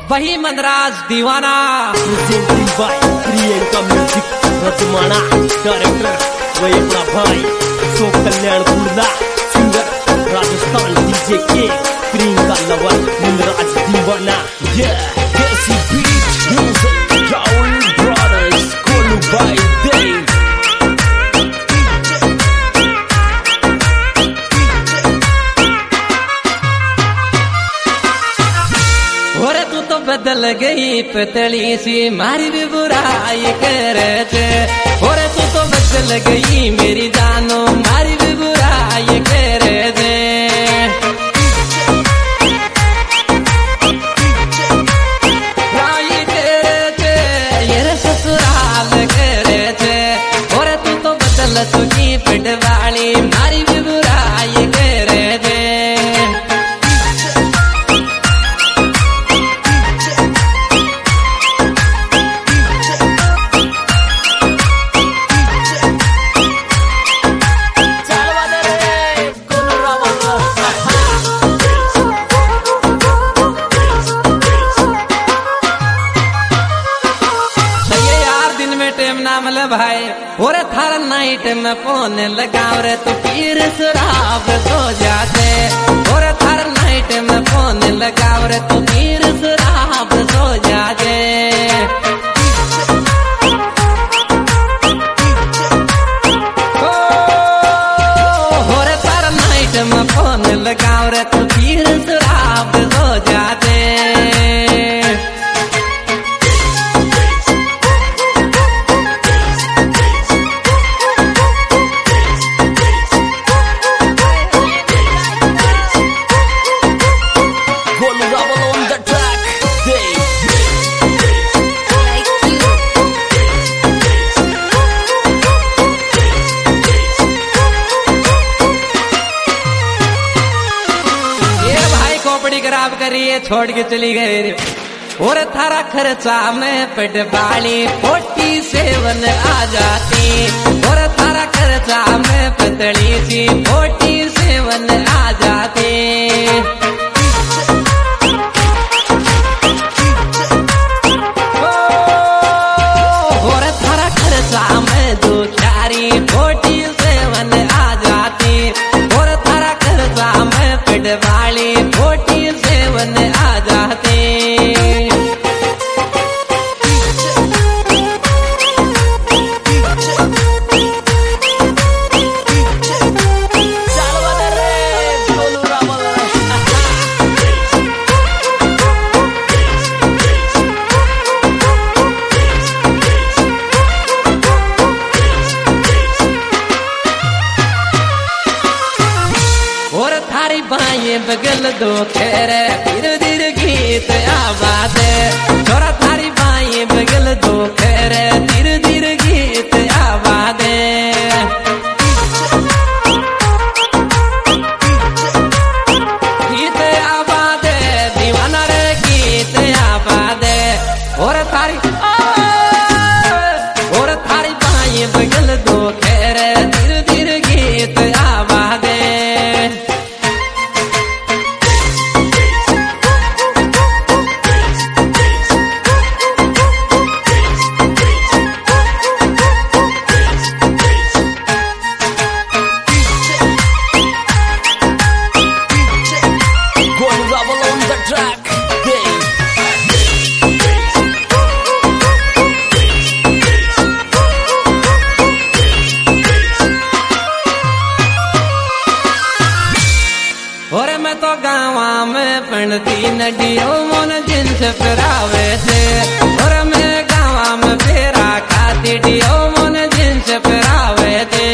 वही Manraj Deewana presenting by Priyanka music रजमाना director वही अपना भाई शोक कल्याण गुर्दा सिंगर राजस्थान डीजे के Priyanka lover Manraj Deewana desi beat music Rahul brothers कोलू बाय देव बदल गई पतली सी मारी भी बुराई करे थे। और तू तो बदल गई मेरी जानो मारी भी बुराई करे थे। बुराई करे थे ये ससुराल करे थे। और तू तो बदल चुकी पिटवाली मारी भी बुराई करे थे। भाई और थारा नाइट में फोन लगाओ रे तो फिर शराब सो जाते। और थारा नाइट में फोन लगाओ रे तो फिर शराब सो जाते। और थारा नाइट में फोन लगाओ रे तो फिर शराब सो जाते। खराब करिए छोड़ के चली गए रे। और थारा खर्चा में पटवाली 47 आ जाती। और थारा खर्चा में पतली सी 47 आ जाती। और थारा खर्चा में 47 आ जाती। और थारा खर्चा में पटवाली 47 आ जाते। और थारी बाएं बगल दो खेरे धीरे धीरे गीत आवाज। छोरा थारी बाएं बगल दो खेरे धीरे धीरे गीत आवाज। गीत आवाज दीवाना रे गीत आवाज। और थारी बाएं बगल दो खेरे धीरे धीरे गीत आवाज। और मैं तो गाँवा में पढ़ती नडियो मन जिन्स फिरावे थे। और मैं गाँवा में फेरा खाती डियो मन जिन्स फिरावे थे।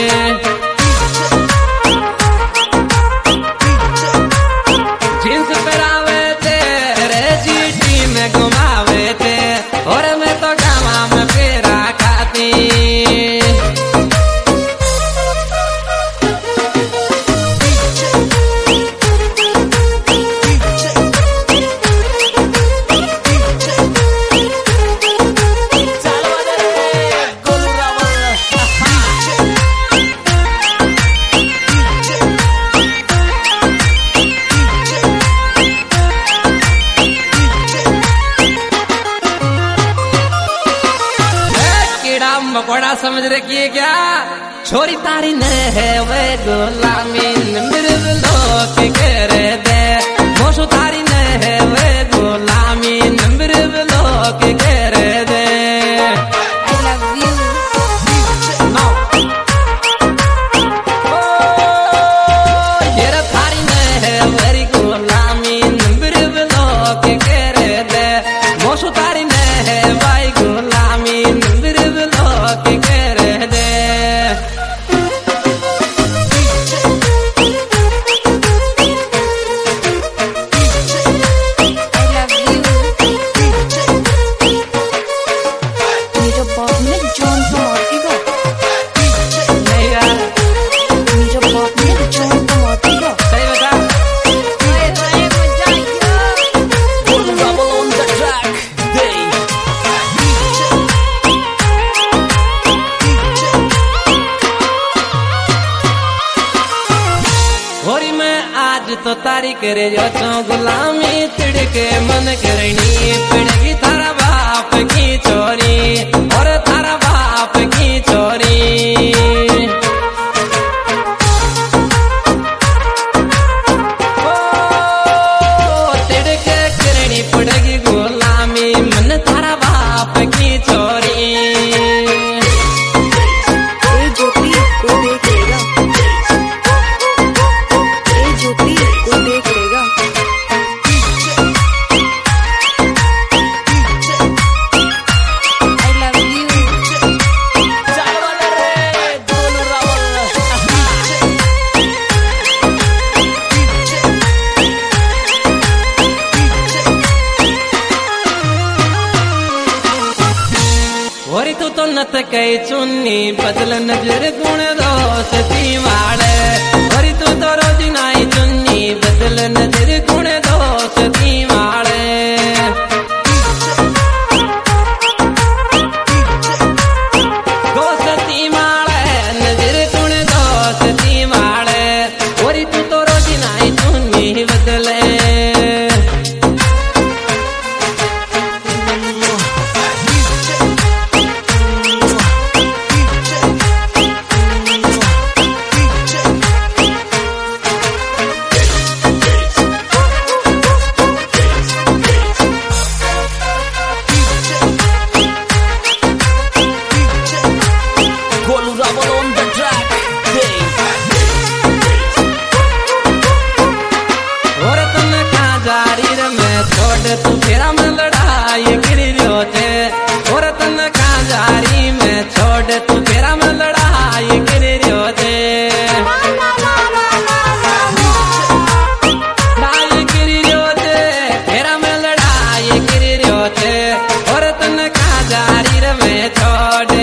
जिन्स फिरावे थे रे सिटी में घुमावे थे। और मैं तो गाँवा में फेरा खाती। कोलू पकोड़ा समझ रखी है क्या? छोरी तारी न है वे गुलामी नंबर लोग कर दे मोशो तारी न है वे गुलामी नंबर लोग कर दे। तो तारी करे जो चो गुलामी तिड़के मन करनी पड़ेगी थारा बाप की चोरी और थारा बाप की चोरी। ओ तिड़के करनी पड़ेगी गुलामी मन थारा बाप की चोरी। तू तो नत कई चुन्नी बदल नजर गुण दोस्ती वाले और तू तो रोज नाई चुन्नी बदल नजर गुण दोस्ती वाले। दोस्ती वाले नजर गुण दोस्ती वाले और तू तो रोज नाई चुन्नी बदले। तू फेरा में लड़ाई गिरी रो थे और तन का जारी में छोड़ तू फेरा में लड़ाई गिरी रो थे। लड़ाई गिरी रो थे फेरा में लड़ाई गिरी रो थे और तन का जारी में छोड़े।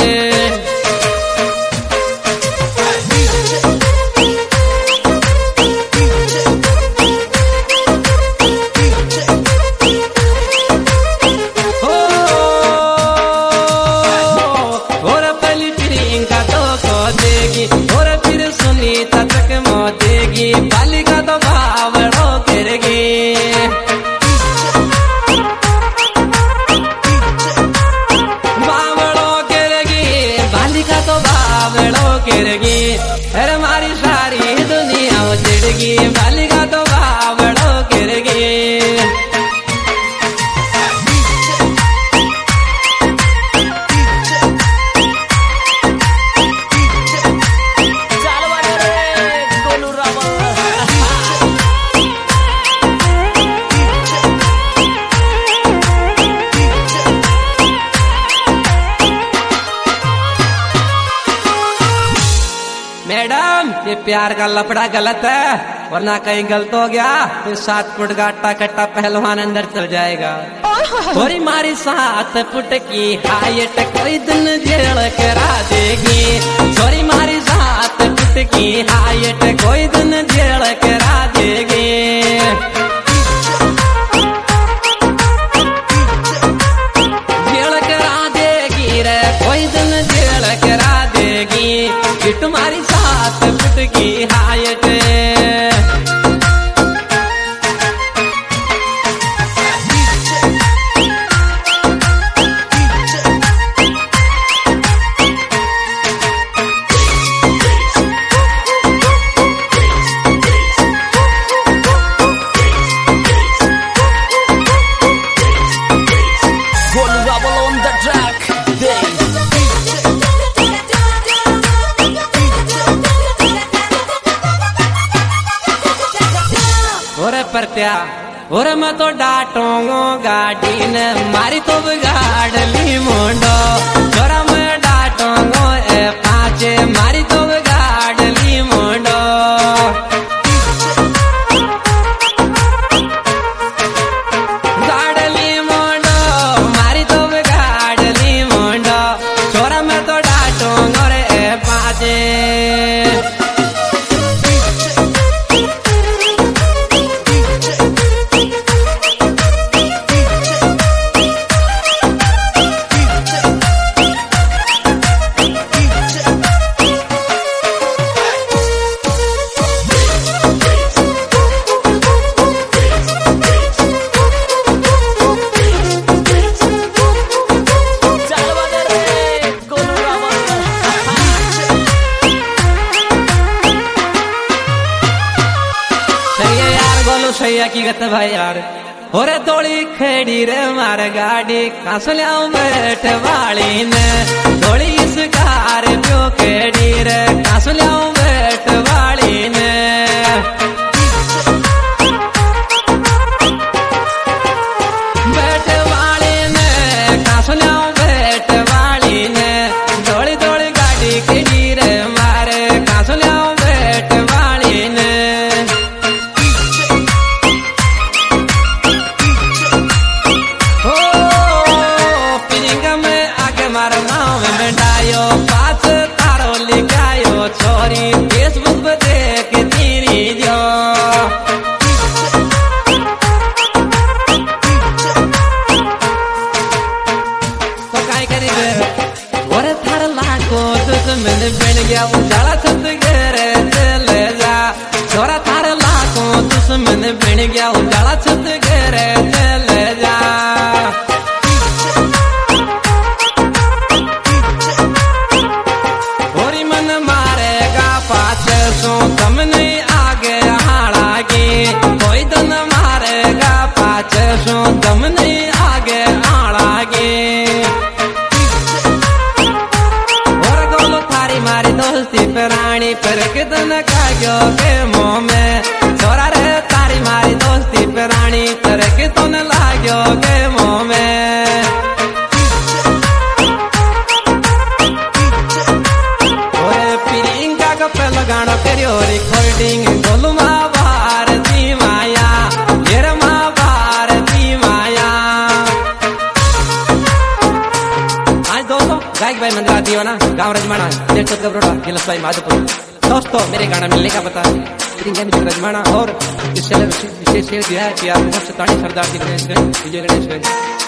और फिर सुनीता तक मोदेगी बालिका तो बावड़ो करेगी। बावड़ो करेगी बालिका तो बावड़ो करेगी। अरे हमारी सारी दुनिया उजड़ेगी बालिका तो बावड़ो करेगी। मैडम ये प्यार का लफड़ा गलत है वरना कहीं गलत हो गया तो 7 फुट का अट्टा कट्टा पहलवान अंदर चल जाएगा। थोड़ी मारी 7 फुट की हाइट कोई दिन जेल करा देगी। थोड़ी मारी 7 फुट की हाइट कोई दिन जेल करा देगी। जेल करा देगी रे कोई दिन जेल करा देगी। तुम्हारी 7 फुट की हाइट त्या और मैं तो डांटूंगा गाड़ी ने मारी तो बिगाड़ ली मुंडो छोरा मैं डांटूंगा ए पाचे मारी तो बिगाड़ ली मुंडो सैया की गत भाई यार होरे तोड़ी खेड़ी रे मार गाड़ी कासल्याओ बैठ वाली ने तोड़ी इस कार जो खेड़ी रे कासल्याओ बैठ वाली ने बैठ वाली ने कासल्याओ बैठ वाली ने तोड़ी तोड़ी गाड़ी खेड़ी रे मारे कासल्याओ बैठ वाली ने पाँच तारो लिखायो छोरी फेसबुक पे देख तेरी जो तो काय करी और थार लाखो दुश्मन बन गया उजाला छत घेरे चले जा छोरा थार लाखो दुश्मन बन गया उजाला छत घेरे चले जा दम नहीं आगे हाड़ागी कोई दन मारेगा पाचे सो दम नहीं आगे हाड़ागी और गोलो थारी मारी दोस्ती प्राणी पर कितन काग्यो के मुंह में छोरा रे तारी मारी दोस्ती प्राणी पर कितन लाग्यो के मुंह में गानो करियो रिकॉर्डिंग बोलू माँ भारती माया ये माँ भारती माया आज दोस्तों गायक भाई मंदिर आती हो ना गाँव रजमाना जेठ गबरोड़ा गिलस भाई माधोपुर दोस्तों मेरे गाना मिलने का पता रजमाना और इस विशेष है कि आप मुझसे ताड़ी सरदार जी गणेश विजय गणेश